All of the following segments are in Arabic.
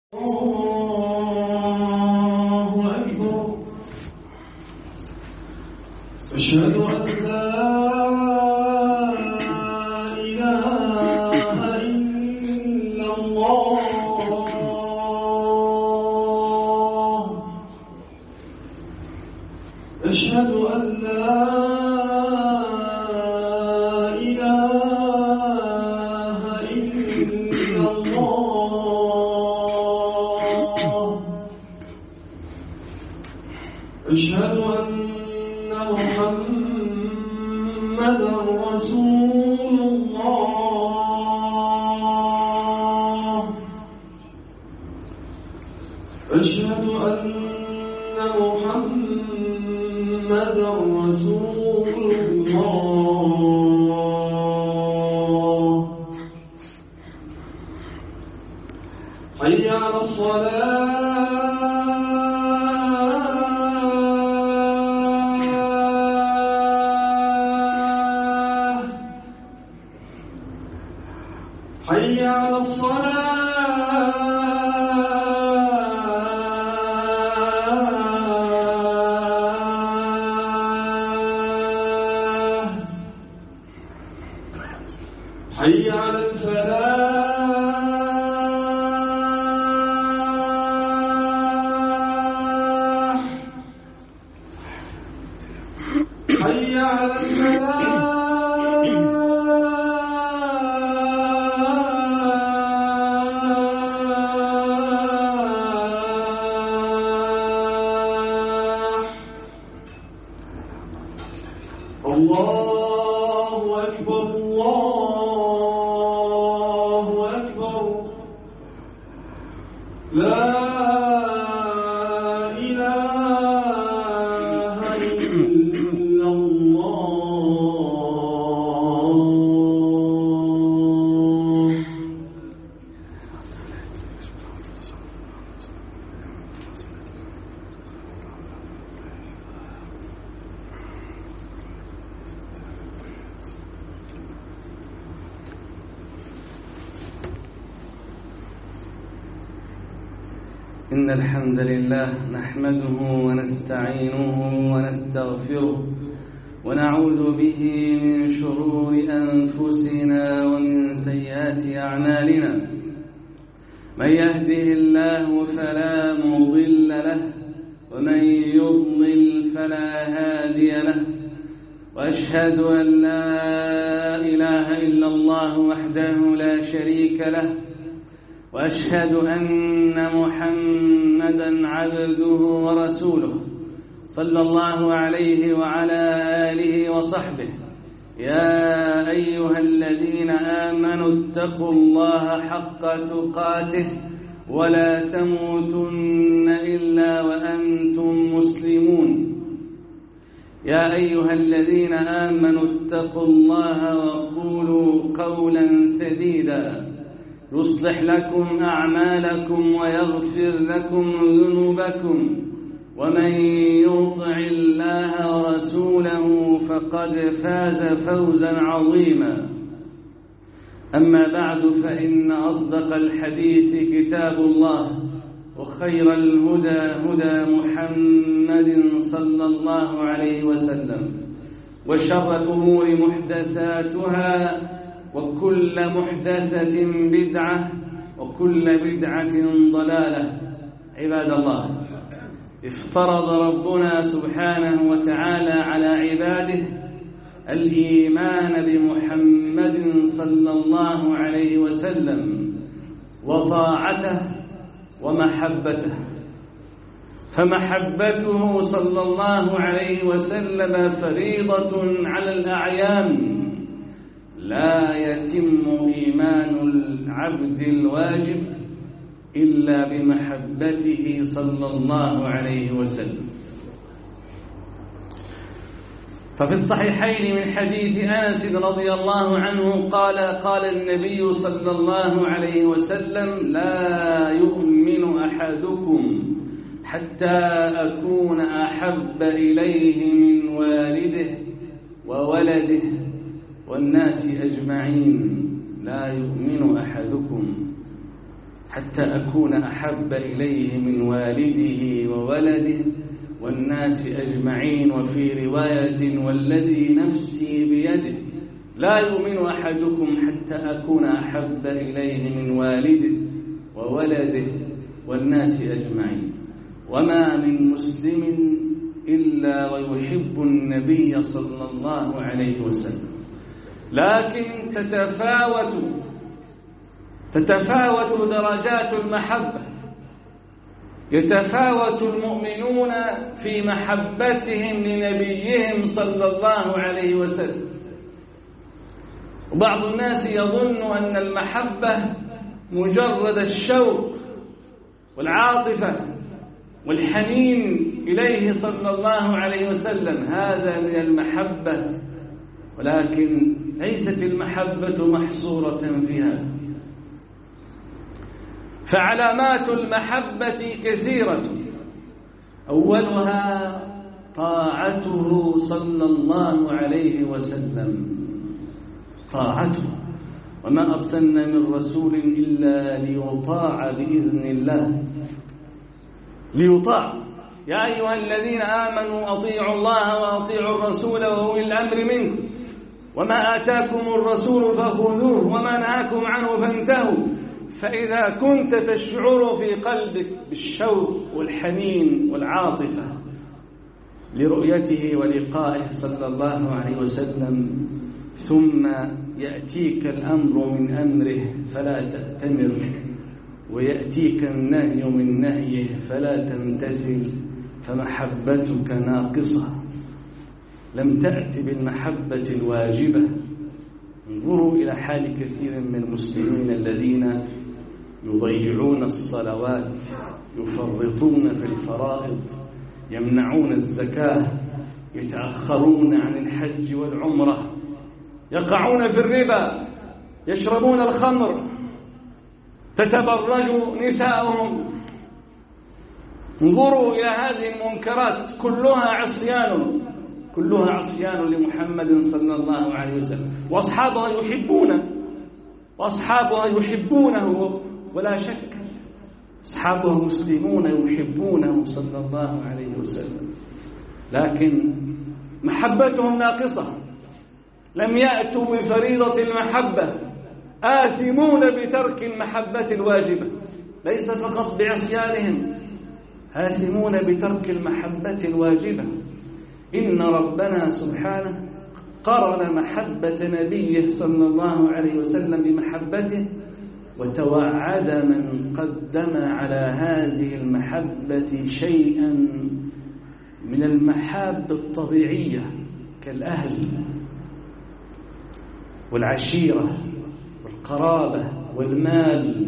الله أكبر. أشهد أن لا إله إلا الله. أشهد أن لا إله إلا الله. أشهد أن محمدا رسول الله. أشهد أن محمدا رسول الله. حي على الصلاة. حي على الصلاة. حي على الفلاح. حي على الفلاح. الله أكبر. الله أكبر. لا إله إلا الله. إن الحمد لله نحمده ونستعينه ونستغفره ونعوذ به من شرور أنفسنا ومن سيئات أعمالنا. من يهده الله فلا مضل له ومن يضلل فلا هادي له. وأشهد أن لا إله إلا الله وحده لا شريك له. وأشهد أن محمدًا عبده ورسوله صلى الله عليه وعلى آله وصحبه. يا أيها الذين آمنوا اتقوا الله حق تقاته ولا تموتن إلا وأنتم مسلمون. يا أيها الذين آمنوا اتقوا الله وقولوا قولا سديدا يصلح لكم أعمالكم ويغفر لكم ذنوبكم. ومن يطع الله ورسوله فقد فاز فوزا عظيما. أما بعد، فإن أصدق الحديث كتاب الله، وخير الهدى هدى محمد صلى الله عليه وسلم، وشر الأمور محدثاتها، وكل محدثة بدعة، وكل بدعة ضلالة. عباد الله، افترض ربنا سبحانه وتعالى على عباده الإيمان بمحمد صلى الله عليه وسلم وطاعته ومحبته. فمحبته صلى الله عليه وسلم فريضة على الأعيان. لا يتم إيمان العبد الواجب إلا بمحبته صلى الله عليه وسلم. ففي الصحيحين من حديث أنس رضي الله عنه قال النبي صلى الله عليه وسلم: لا يؤمن أحدكم حتى أكون أحب إليه من والده وولده والناس أجمعين. لا يؤمن أحدكم حتى أكون أحب إليه من والده وولده والناس أجمعين. وفي رواية والذي نفسي بيده لا يؤمن أحدكم حتى أكون أحب إليه من والده وولده والناس أجمعين. وما من مسلم إلا ويحب النبي صلى الله عليه وسلم، لكن تتفاوت درجات المحبة. يتفاوت المؤمنون في محبتهم لنبيهم صلى الله عليه وسلم. وبعض الناس يظن أن المحبة مجرد الشوق والعاطفة والحنين إليه صلى الله عليه وسلم، هذا من المحبة، ولكن ليست المحبة محصورة في هذا. فعلامات المحبة كثيرة، أولها طاعته صلى الله عليه وسلم، طاعته. وما أرسلنا من رسول إلا ليطاع بإذن الله، ليطاع. يا أيها الذين آمنوا أطيعوا الله وأطيعوا الرسول وأولي الأمر منكم، وما آتاكم الرسول فخذوه وما نهاكم عنه فانتهوا. فإذا كنت تشعر في قلبك بالشوق والحنين والعاطفة لرؤيته ولقائه صلى الله عليه وسلم، ثم يأتيك الأمر من أمره فلا تأتمر، ويأتيك النهي من نهيه فلا تمتثل، فمحبتك ناقصة، لم تأت بالمحبة الواجبة. انظروا إلى حال كثير من المسلمين الذين يضيعون الصلوات، يفرطون في الفرائض، يمنعون الزكاة، يتأخرون عن الحج والعمرة، يقعون في الربا، يشربون الخمر، تتبرج نساؤهم. انظروا إلى هذه المنكرات، كلها عصيان لمحمد صلى الله عليه وسلم. وأصحابها يحبونه ولا شك، أصحابه مسلمون يحبونه صلى الله عليه وسلم، لكن محبتهم ناقصة، لم يأتوا بفريضة المحبة، آثمون بترك المحبة الواجبة، ليس فقط بعصيانهم، آثمون بترك المحبة الواجبة. إن ربنا سبحانه قرن محبة نبيه صلى الله عليه وسلم بمحبته، وتوعد من قدم على هذه المحبة شيئا من المحاب الطبيعية كالأهل والعشيرة والقرابة والمال.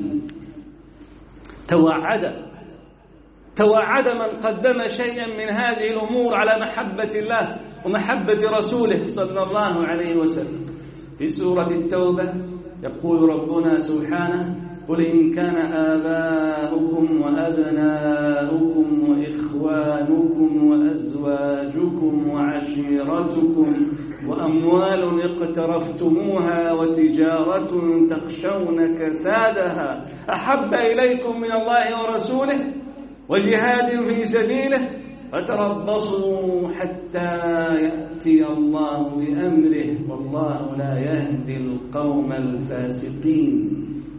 توعد من قدم شيئا من هذه الأمور على محبة الله ومحبة رسوله صلى الله عليه وسلم. في سورة التوبة يقول ربنا سبحانه: قل إن كان آباؤكم وأبناؤكم وإخوانكم وأزواجكم وعشيرتكم وأموال اقترفتموها وتجارة تخشون كسادها أحب إليكم من الله ورسوله وجهاد في سبيله فتربصوا حتى يأتي الله بأمره والله لا يهدي القوم الفاسقين.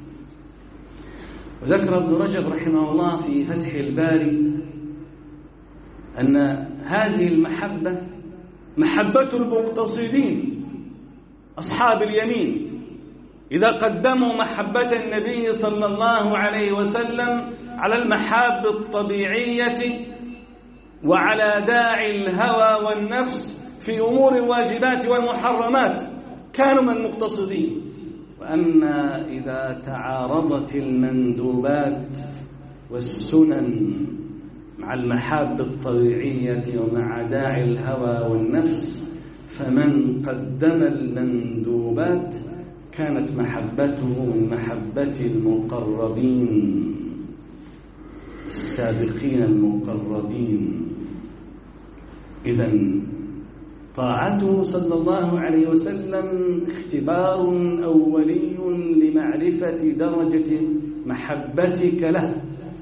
وذكر ابن رجب رحمه الله في فتح الباري أن هذه المحبة محبة المقتصدين أصحاب اليمين، إذا قدموا محبة النبي صلى الله عليه وسلم على المحاب الطبيعية وعلى داعي الهوى والنفس في أمور الواجبات والمحرمات كانوا من المقتصدين. وأما إذا تعارضت المندوبات والسنن مع المحاب الطبيعية ومع داعي الهوى والنفس، فمن قدم المندوبات كانت محبته من محبة المقربين السابقين المقربين. إذن طاعته صلى الله عليه وسلم اختبار أولي لمعرفة درجة محبتك له.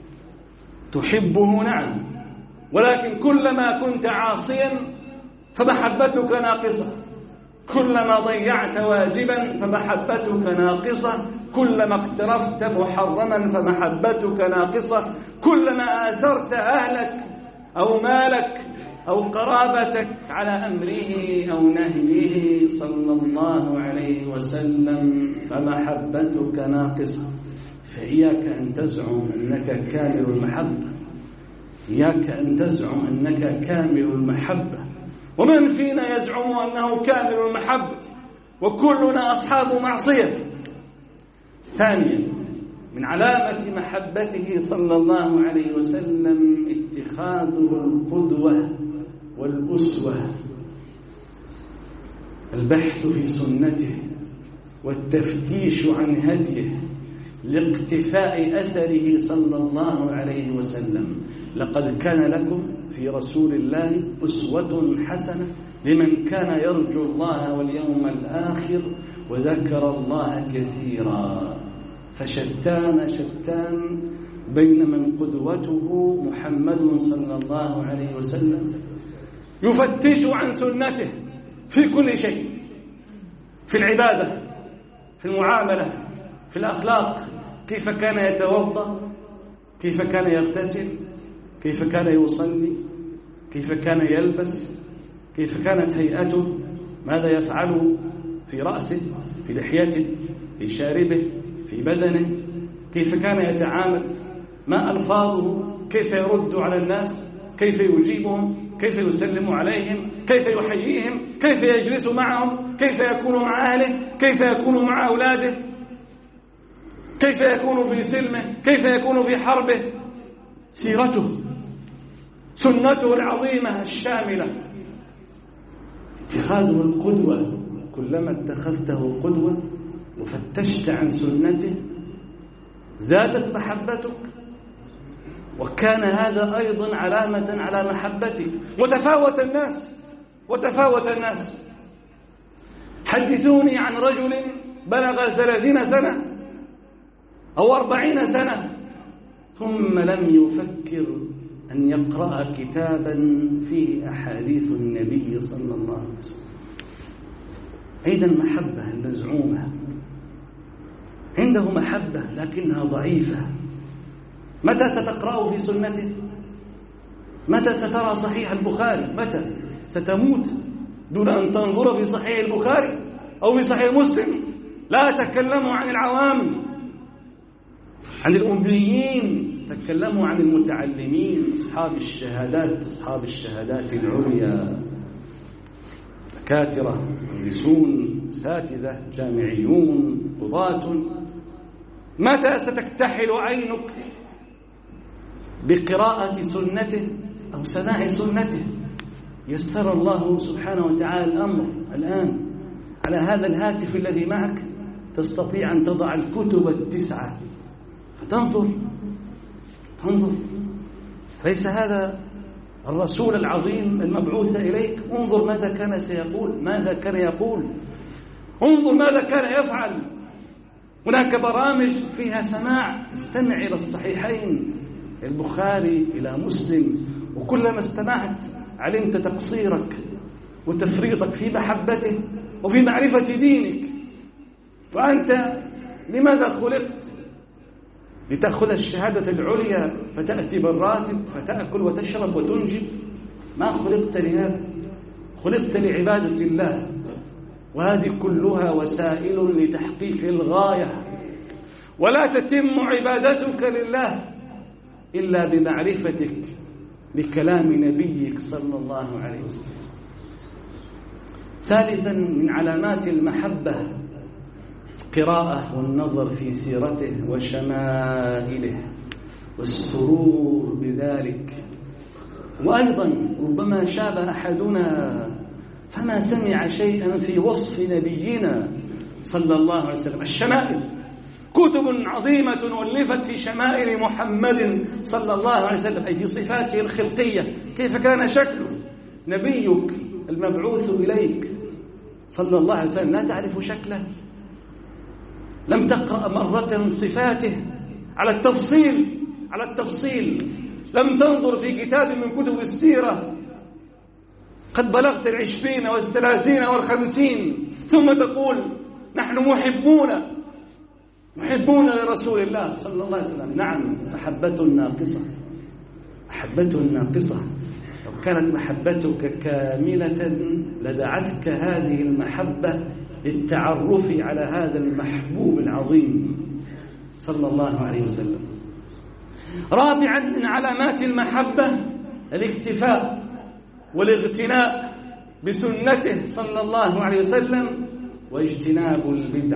تحبه نعم، ولكن كلما كنت عاصيا فمحبتك ناقصة، كلما ضيعت واجبا فمحبتك ناقصة، كلما اقترفت محرما فمحبتك ناقصة، كلما آثرت أهلك أو مالك أو قرابتك على أمره أو نهيه صلى الله عليه وسلم فمحبتك ناقصة. فإياك أن تزعم أنك كامل المحبة، إياك أن تزعم أنك كامل المحبة. ومن فينا يزعم أنه كامل المحبة وكلنا أصحاب معصية؟ ثانيا، من علامة محبته صلى الله عليه وسلم اتخاذه القدوة والأسوة، البحث في سنته والتفتيش عن هديه لاقتفاء أثره صلى الله عليه وسلم. لقد كان لكم في رسول الله أسوة حسنة لمن كان يرجو الله واليوم الآخر وذكر الله كثيرا. فشتان بين من قدوته محمد صلى الله عليه وسلم يفتش عن سنته في كل شيء، في العبادة، في المعاملة، في الأخلاق، كيف كان يتوضأ، كيف كان يغتسل، كيف كان يصلي، كيف كان يلبس، كيف كانت هيئته، ماذا يفعل في رأسه، في لحيته، في شاربه، في بدنه، كيف كان يتعامل، ما ألفاظه، كيف يرد على الناس، كيف يجيبهم، كيف يسلم عليهم، كيف يحييهم، كيف يجلس معهم، كيف يكون مع أهله، كيف يكون مع أولاده، كيف يكون في سلمه، كيف يكون في حربه. سيرته، سنته العظيمة الشاملة، اتخاذه القدوة. كلما اتخذته قدوة وفتشت عن سنته زادت محبتك، وكان هذا أيضا علامة على محبتك. وتفاوت الناس. حدثوني عن رجل بلغ 30 سنة أو 40 سنة ثم لم يفكر أن يقرأ كتابا فيه أحاديث النبي صلى الله عليه وسلم. أيضا المحبة المزعومة، عنده محبة لكنها ضعيفة. متى ستقرأ في سنته؟ متى سترى صحيح البخاري؟ متى ستموت دون أن تنظر في صحيح البخاري أو في صحيح مسلم؟ لا تكلموا عن العوام، عن الأميين، تكلموا عن المتعلمين، أصحاب الشهادات العليا، دكاترة، مهندسون، أساتذة، جامعيون، قضاة. متى ستكتحل عينك بقراءة سنته أو سماع سنته؟ يسر الله سبحانه وتعالى الأمر الآن على هذا الهاتف الذي معك، تستطيع أن تضع الكتب 9 فتنظر. ليس هذا الرسول العظيم المبعوث إليك؟ انظر ماذا كان سيقول، ماذا كان يقول، انظر ماذا كان يفعل. هناك برامج فيها سماع، استمع إلى الصحيحين، البخاري إلى مسلم، وكلما استمعت علمت تقصيرك وتفريطك في محبته وفي معرفة دينك. وأنت لماذا خلقت؟ لتأخذ الشهادة العليا فتأتي بالراتب فتأكل وتشرب وتنجب؟ ما خلقت لهذا، خلقت لعبادة الله، وهذه كلها وسائل لتحقيق الغاية. ولا تتم عبادتك لله إلا بمعرفتك لكلام نبيك صلى الله عليه وسلم. ثالثا، من علامات المحبة القراءة والنظر في سيرته وشمائله والسرور بذلك. وأيضا ربما شاب أحدنا فما سمع شيئا في وصف نبينا صلى الله عليه وسلم. الشمائل، كتب عظيمة ألفت في شمائل محمد صلى الله عليه وسلم، أي في صفاته الخلقية، كيف كان شكله. نبيك المبعوث إليك صلى الله عليه وسلم لا تعرف شكله، لم تقرأ مرة صفاته على التفصيل. لم تنظر في كتاب من كتب السيرة قد بلغت 20 و30 و50 ثم تقول نحن محبون لرسول الله صلى الله عليه وسلم. نعم، محبة ناقصة. لو كانت محبتك كاملة لدعتك هذه المحبة للتعرف على هذا المحبوب العظيم صلى الله عليه وسلم. رابعا من علامات المحبة الاكتفاء والاغتناء بسنته صلى الله عليه وسلم واجتناب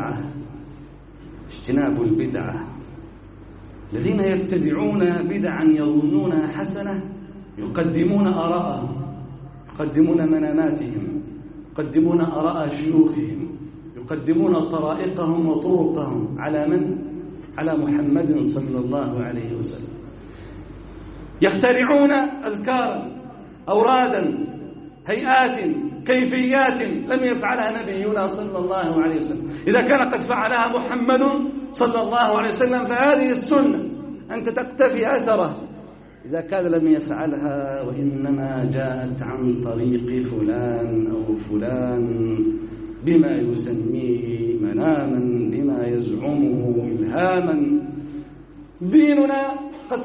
البدعة. الذين يبتدعون بدعا يظنونها حسنة يقدمون آراءهم، يقدمون مناماتهم، يقدمون آراء شيوخهم، يقدمون طرائقهم وطرقهم على من؟ على محمد صلى الله عليه وسلم. يخترعون أذكارا، أورادا، هيئات، كيفيات لم يفعلها نبينا صلى الله عليه وسلم. إذا كان قد فعلها محمد صلى الله عليه وسلم فهذه السنة، أنت تقتفي أثره. إذا كان لم يفعلها وإنما جاءت عن طريق فلان أو فلان بما يسميه مناما، بما يزعمه إلهاما، ديننا قد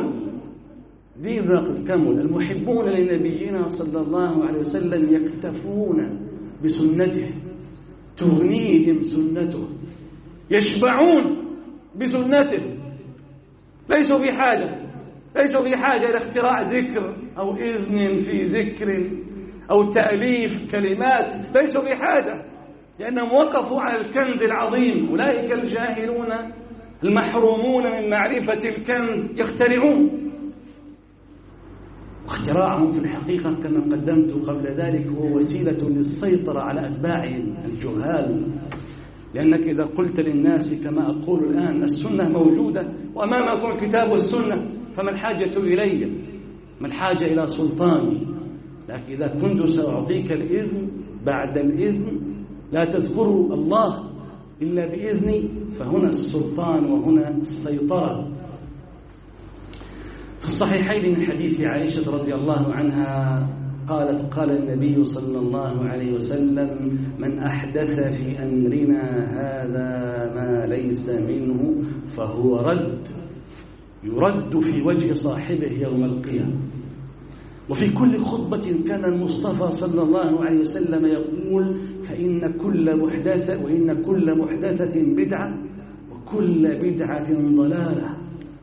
كمل. المحبون لنبينا صلى الله عليه وسلم يكتفون بسنته، تغنيهم سنته، يشبعون بسنته، ليسوا في حاجة إلى اختراع ذكر أو إذن في ذكر أو تأليف كلمات، ليسوا في حاجة، لأنهم وقفوا على الكنز العظيم. أولئك الجاهلون المحرومون من معرفة الكنز يخترعون، واختراعهم في الحقيقة كما قدمت قبل ذلك هو وسيلة للسيطرة على أتباعهم الجهال. لأنك إذا قلت للناس كما أقول الآن السنة موجودة وأمامكم الكتاب والسنة، فما الحاجة إلي؟ ما الحاجة إلى سلطاني؟ لكن إذا كنت سأعطيك الإذن بعد الإذن لا تذكروا الله إلا بإذني، فهنا السلطان وهنا السيطرة. في الصحيحين من حديث عائشة رضي الله عنها قالت: قال النبي صلى الله عليه وسلم: من أحدث في أمرنا هذا ما ليس منه فهو يرد في وجه صاحبه يوم القيامة. وفي كل خطبة كان المصطفى صلى الله عليه وسلم يقول: فإن كل محدثة بدعة وكل بدعة ضلالة.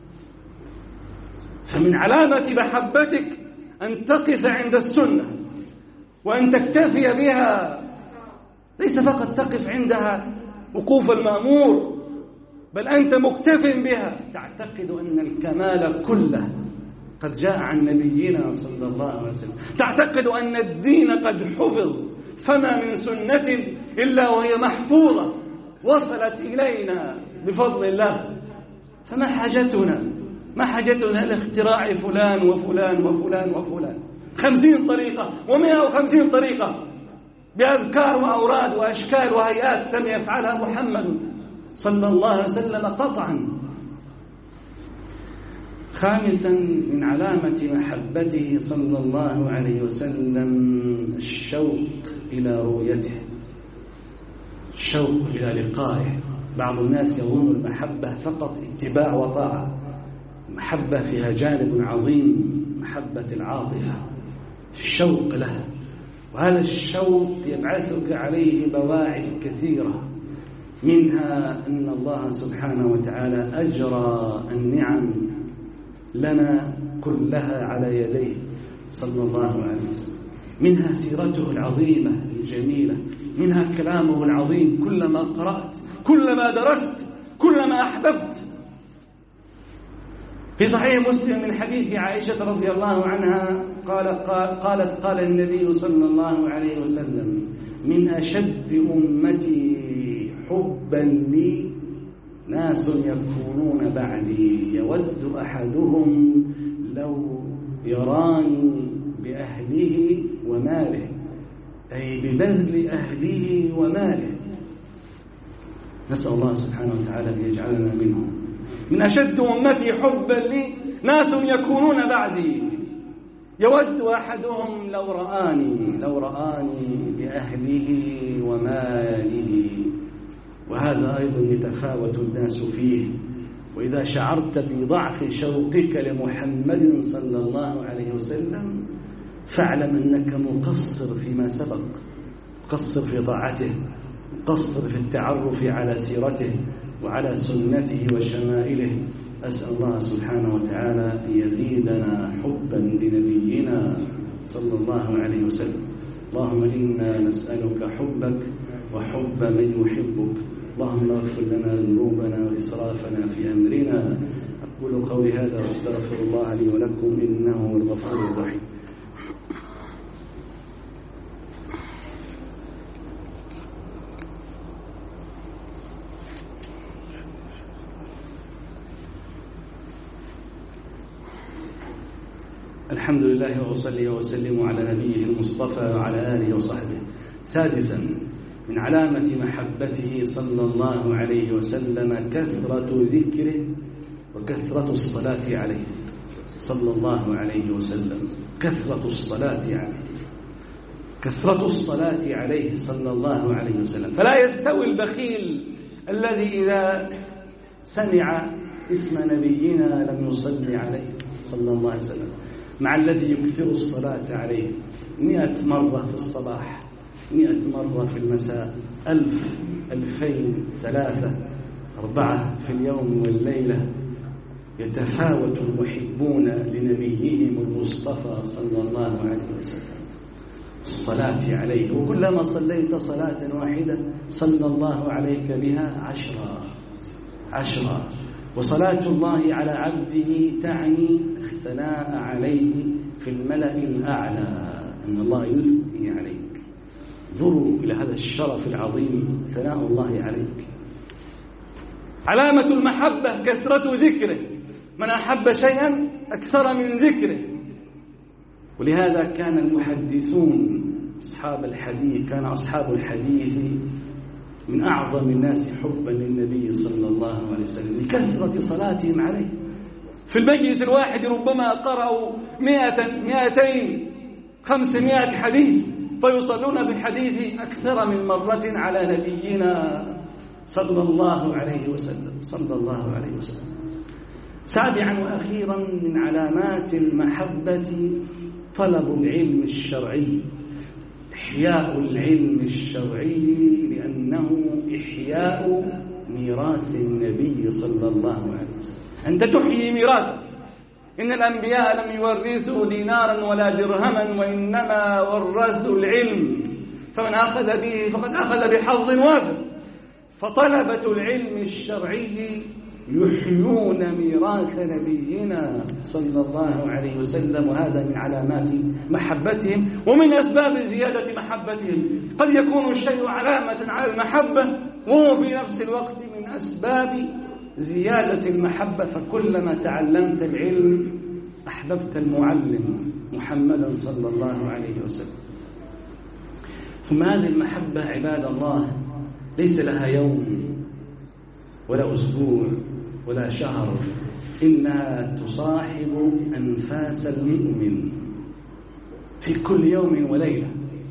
فمن علامة محبتك أن تقف عند السنة وأن تكتفي بها، ليس فقط تقف عندها وقوف المأمور، بل أنت مكتف بها، تعتقد أن الكمال كله قد جاء عن نبينا صلى الله عليه وسلم، تعتقد أن الدين قد حفظ، فما من سنة إلا وهي محفوظة وصلت إلينا بفضل الله. فما حاجتنا لاختراع فلان وفلان وفلان وفلان 50 طريقة و150 طريقة بأذكار وأوراد وأشكال وهيئات لم يفعلها محمد صلى الله عليه وسلم قطعا. خامسا من علامة محبته صلى الله عليه وسلم الشوق إلى رؤيته، الشوق إلى لقائه. بعض الناس يظن المحبة فقط اتباع وطاعة، المحبة فيها جانب عظيم، محبة العاطفة، الشوق لها، وهذا الشوق يبعثك عليه بواعث كثيرة، منها أن الله سبحانه وتعالى أجرى النعم لنا كلها على يديه صلى الله عليه وسلم، منها سيرته العظيمة الجميلة، منها كلامه العظيم، كلما قرأت، كلما درست، كلما أحببت. في صحيح مسلم من حديث عائشة رضي الله عنها قالت: قال النبي صلى الله عليه وسلم: من أشد أمتي حبا لي ناس يكونون بعدي يود أحدهم لو يراني بأهله وماله، أي ببذل أهله وماله. نسأل الله سبحانه وتعالى أن يجعلنا منهم. من أشد أمتي حبا لي ناس يكونون بعدي يود أحدهم لو رآني بأهله وماله. وهذا أيضا يتفاوت الناس فيه. وإذا شعرت بضعف شوقك لمحمد صلى الله عليه وسلم فاعلم أنك مقصر فيما سبق، مقصر في طاعته، مقصر في التعرف على سيرته وعلى سنته وشمائله. أسأل الله سبحانه وتعالى أن يزيدنا حبا لنبينا صلى الله عليه وسلم. اللهم إنا نسألك حبك وحب من يحبك. اللهم اغفر لنا ذنوبنا وإسرافنا في أمرنا. أقول قولي هذا واستغفر الله لي ولكم إنه هو الغفور الرحيم. الحمد لله وأصلي وأسلم على نبيه المصطفى وعلى آله وصحبه. سادسا من علامة محبته صلى الله عليه وسلم كثرة ذكره وكثرة الصلاة عليه صلى الله عليه وسلم. كثرة الصلاة عليه، كثرة الصلاة عليه صلى الله عليه وسلم. فلا يستوي البخيل الذي إذا سمع اسم نبينا لم يصلي عليه صلى الله عليه وسلم مع الذي يكثر الصلاة عليه 100 مرة في الصباح، 100 مرة في المساء، 1000، 2000، 3، 4 في اليوم والليلة. يتفاوت المحبون لنبيهم المصطفى صلى الله عليه وسلم الصلاة عليه. وكلما صليت صلاة واحدة صلى الله عليك بها 10. وصلاة الله على عبده تعني الثناء عليه في الملأ الأعلى، أن الله يثني عليك. انظروا إلى هذا الشرف العظيم، ثناء الله عليك. علامة المحبة كثرة ذكره. من أحب شيئا أكثر من ذكره. ولهذا كان المحدثون كان أصحاب الحديث من أعظم الناس حبا للنبي صلى الله عليه وسلم لكثرة صلاتهم عليه. في المجلس الواحد ربما قرأوا 100، 200، 500 حديث، فيصلون بحديث أكثر من مرة على نبينا صلى الله عليه وسلم. سابعا وأخيرا من علامات المحبة طلب العلم الشرعي، إحياء العلم الشرعي، لأنه إحياء ميراث النبي صلى الله عليه وسلم. أنت تحيي ميراثه. إن الأنبياء لم يورثوا دينارا ولا درهما، وإنما ورثوا العلم، فمن أخذ به فقد أخذ بحظ وافر. فطلبة العلم الشرعي يحيون ميراث نبينا صلى الله عليه وسلم، وهذا من علامات محبتهم ومن أسباب زيادة محبتهم. قد يكون الشيء علامة على المحبة وهو في نفس الوقت من أسباب زيادة المحبة. فكلما تعلمت العلم أحببت المعلم محمدا صلى الله عليه وسلم. ثم هذه المحبة عباد الله ليس لها يوم ولا أسبوع ولا شهر، إنها تصاحب أنفاس المؤمن في كل يوم وليلة.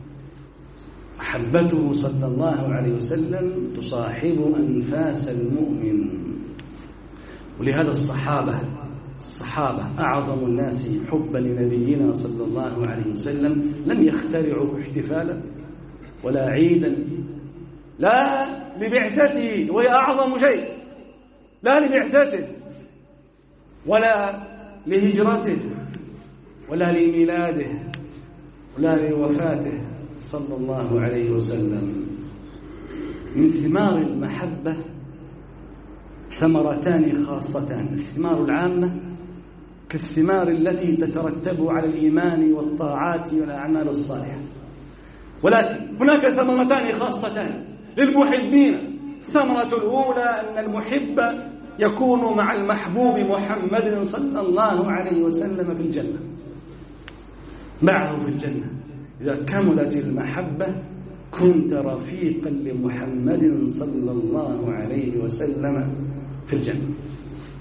محبته صلى الله عليه وسلم تصاحب أنفاس المؤمن. ولهذا الصحابة أعظم الناس حبا لنبينا صلى الله عليه وسلم لم يخترعوا احتفالا ولا عيدا، لا لبعثته وهي أعظم شيء، لا لبعثته ولا لهجرته ولا لميلاده ولا لوفاته صلى الله عليه وسلم. من ثمار المحبة ثمرتان خاصتان: الثمار العامة كالثمار التي تترتب على الإيمان والطاعات والأعمال الصالحة، ولكن هناك ثمرتان خاصتان للمحبين. الثمرة الأولى أن المحب يكون مع المحبوب محمد صلى الله عليه وسلم في الجنة، معه في الجنة. إذا كملت المحبة كنت رفيقا لمحمد صلى الله عليه وسلم في الجنة.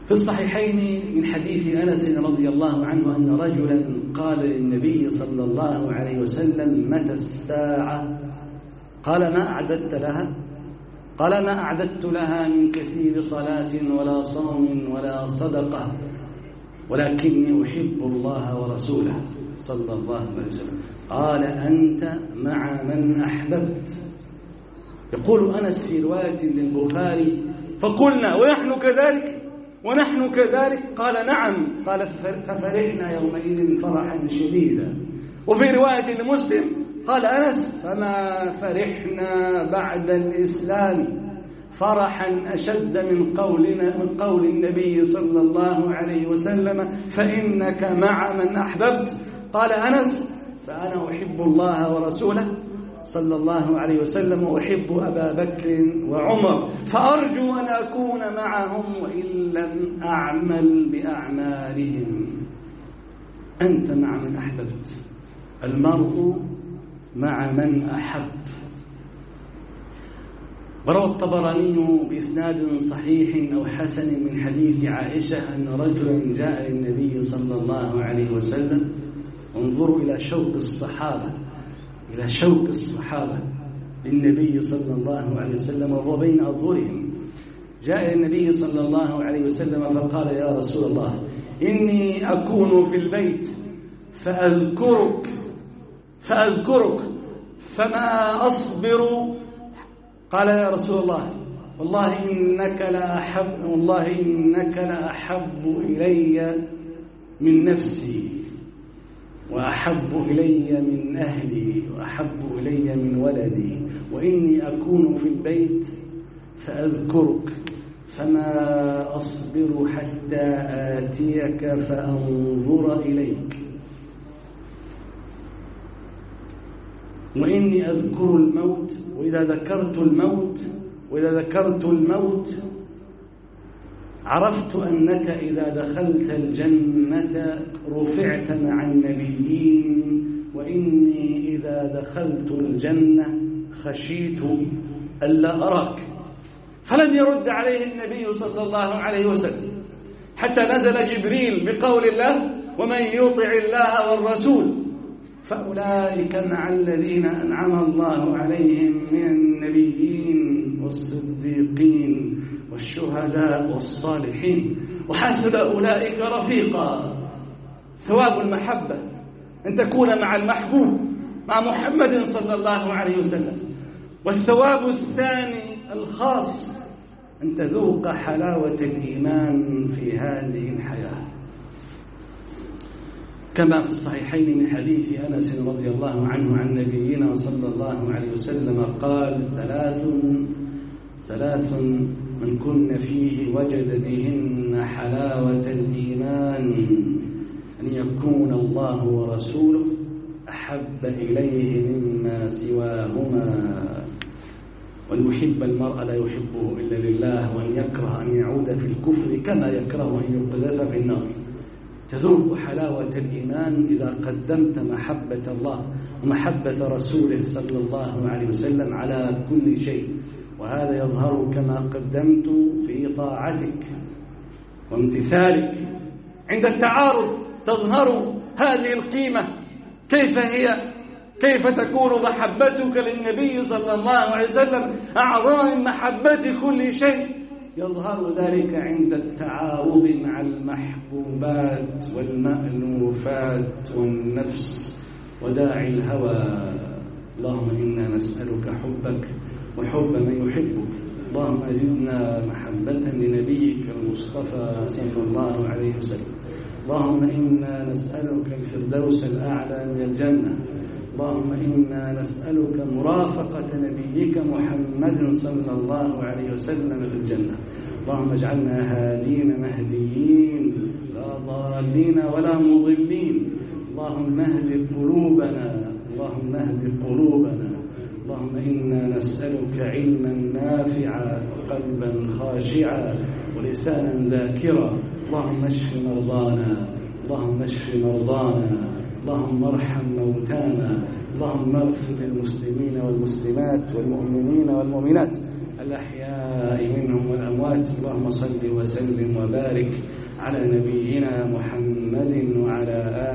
في الصحيحين من حديث أنس رضي الله عنه أن رجلا قال للنبي صلى الله عليه وسلم: متى الساعة؟ قال: ما أعددت لها؟ قال: ما أعددت لها من كثير صلاة ولا صوم ولا صدقة، ولكني أحب الله ورسوله صلى الله عليه وسلم. قال: أنت مع من أحببت. يقول أنس في رواية للبخاري: فقلنا: ونحن كذلك؟ قال: نعم. قال: ففرحنا يومئذ فرحا شديدا. وفي رواية لمسلم قال أنس: فما فرحنا بعد الإسلام فرحا أشد من قول النبي صلى الله عليه وسلم: فإنك مع من أحببت. قال أنس: فأنا أحب الله ورسوله صلى الله عليه وسلم، وأحب أبا بكر وعمر، فأرجو أن أكون معهم وإن لم أعمل بأعمالهم. أنت مع من أحببت. المرء مع من أحب. وروى الطبراني بإسناد صحيح أو حسن من حديث عائشة أن رجلا جاء للنبي صلى الله عليه وسلم. انظروا إلى شوق الصحابة للنبي صلى الله عليه وسلم وهو بين أظهرهم. جاء النبي صلى الله عليه وسلم فقال: يا رسول الله، إني أكون في البيت فأذكرك فما أصبر. قال: يا رسول الله، والله إنك لأحب إلي من نفسي، وأحب إلي من أهلي، وأحب إلي من ولدي، وإني أكون في البيت فأذكرك فما أصبر حتى آتيك فأنظر إليك، وإني أذكر الموت، وإذا ذكرت الموت عرفت أنك إذا دخلت الجنة رفعت مع النبيين، وإني إذا دخلت الجنة خشيت ألا أراك. فلم يرد عليه النبي صلى الله عليه وسلم حتى نزل جبريل بقول الله: ومن يطع الله والرسول فأولئك مع الذين أنعم الله عليهم من النبيين والصديقين والشهداء والصالحين وحسن أولئك رفيقا. ثواب المحبة أن تكون مع المحبوب، مع محمد صلى الله عليه وسلم. والثواب الثاني الخاص أن تذوق حلاوة الإيمان في هذه الحياة، كما في الصحيحين من حديث أنس رضي الله عنه عن نبينا صلى الله عليه وسلم قال: ثلاث من كن فيه وجد بهن حلاوة الإيمان: أن يكون الله ورسوله أحب إليه مما سواهما، وأن يحب المرء لا يحبه إلا لله، وأن يكره أن يعود في الكفر كما يكره أن يقذف في النار. تذوق حلاوة الإيمان إذا قدمت محبة الله ومحبة رسوله صلى الله عليه وسلم على كل شيء، وهذا يظهر كما قدمت في طاعتك وامتثالك. عند التعارض تظهر هذه القيمة، كيف تكون محبتك للنبي صلى الله عليه وسلم أعظم من محبة كل شيء. يظهر ذلك عند التعارض مع المحبوبات والمألوفات والنفس وداعي الهوى. اللهم إنا نسألك حبك وحب من يحبك. اللهم أزدنا محبة لنبيك المصطفى صلى الله عليه وسلم. اللهم إنا نسألك الفردوس الأعلى من الجنة. اللهم إنا نسألك مرافقة نبيك محمد صلى الله عليه وسلم في الجنة. اللهم اجعلنا هادين مهديين لا ضالين ولا مضلين. اللهم اهد قلوبنا، اللهم اهد قلوبنا. اللهم إنا نسألك علما نافعا وقلبا خاشعا ولسانا ذاكرا. اللهم اشف مرضانا، اللهم اشف مرضانا، اللهم ارحم موتانا، اللهم اغفر للمسلمين والمسلمات والمؤمنين والمؤمنات الأحياء منهم والأموات. اللهم صل وسلم وبارك على نبينا محمد وعلى